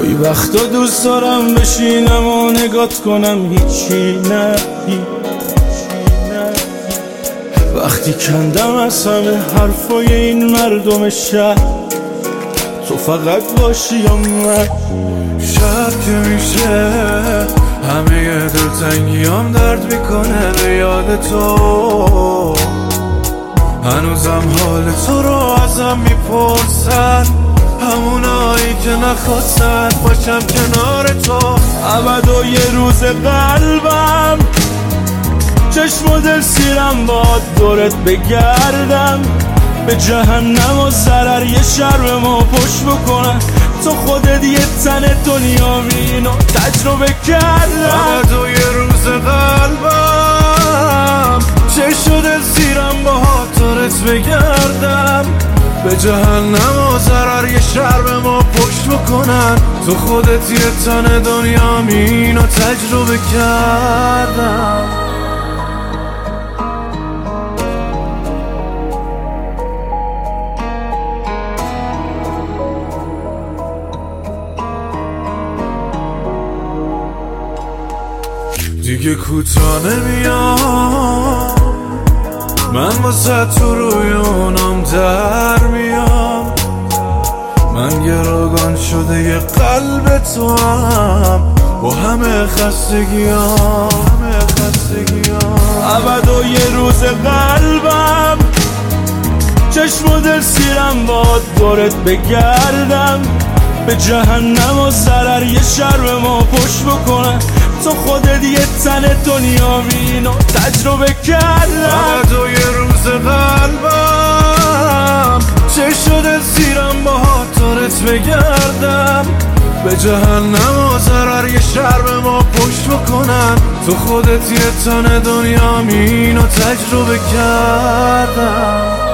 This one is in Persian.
گاهی وقتا دوست دارم بشینم و نگات کنم هیچی نه. وقتی کندم از همه حرفای این مردم شهر، تو فقط باشی یا من. شب که میشه همه دلتنگیام درد میکنه به یاد تو. هنوزم حال تو رو ازم میپرسن، همونایی که نخواستن باشم کنار تو. ابد و یه روز قلبم چشم و دل سیرم باد دورت بگردم، به جهنم و ضرر یه شرم ما پشت بکنم. تو خودت یه تن دنیا اینو تجربه کردم. ابد و یه روز قلبم چشم و دل سیرم با دورت بگردم، به جهنم و ضرر یه شرم ما پشت بکنن. تو خودت یه تن دنیا اینو تجربه کردم. دیگه کوتاه نمیام، من واسه تو روی اونم در میام. من گروگان شده یه قلب تو هم با همه خستگیام. ابد و یه روز قلبم چشم و دل سیرم باد دورت بگردم، به جهنم و ضرر یه شرم ما پشت بکنم. تو خودت یه تن دنیا اینو تجربه کردم. ابد و یه روز قلبم چشم و دل سیرم با دورت بگردم، به جهنم و ضرر یه شرم ما پشت بکنن. تو خودت یه تن دنیا اینو تجربه کردم.